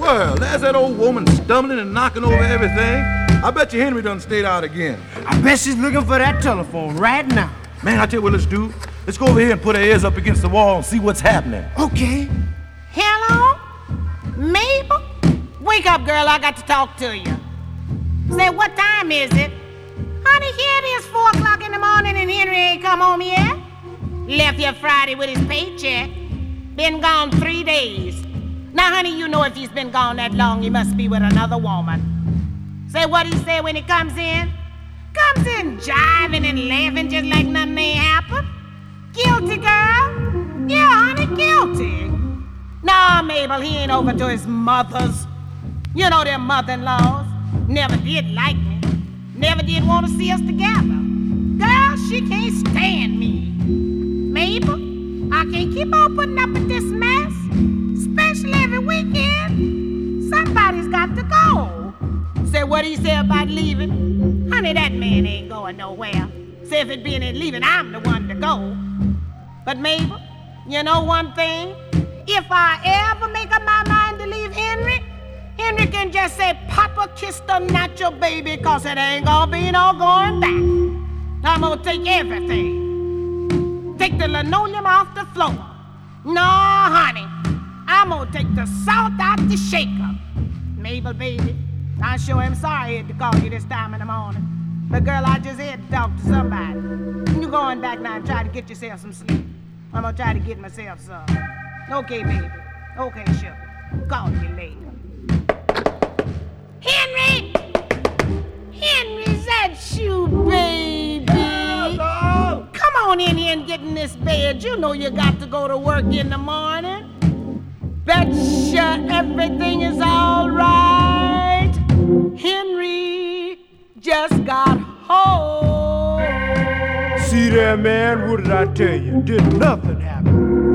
Well, there's that old woman stumbling and knocking over everything. I bet you Henry done stayed out again. I bet she's looking for that telephone right now. Man, I tell you what let's do. Let's go over here and put our ears up against the wall and see what's happening. Okay. Hello? Mabel? Wake up, girl. I got to talk to you. Say, what time is it? Honey, here it is 4 o'clock in the morning and Henry ain't come home yet. Left here Friday with his paycheck. Been gone 3 days. Now, honey, you know if he's been gone that long, he must be with another woman. Say what he say when he comes in? Comes in jiving and laughing just like nothing ain't happened. Guilty, girl. Yeah, honey, guilty. Nah, Mabel, he ain't over to his mother's. You know their mother-in-laws. Never did like me. Never did want to see us together. Girl, she can't stand me. Mabel, I can't keep on putting up with this mess. Especially every weekend. Somebody's got to go. Say what he said about leaving. Honey, that man ain't going nowhere. Say if it being in leaving, I'm the one to go. But Mabel, you know one thing? If I ever make up my mind to leave Henry, Henry can just say, Papa kissed a natural baby, cause it ain't gonna be no going back. I'm gonna take everything. Take the linoleum off the floor. No, honey, I'm gonna take the salt out the shaker. Mabel, baby, I sure am sorry I had to call you this time in the morning. But girl, I just had to talk to somebody. You going back now and try to get yourself some sleep. I'm gonna try to get myself some. Okay, baby. Okay, sure. Call you later. Henry! Henry's that you, baby? Hello? Come on in here and get in this bed. You know you got to go to work in the morning. Betcha everything is all right. Henry just got home. See there, man, what did I tell you? Did nothing happen.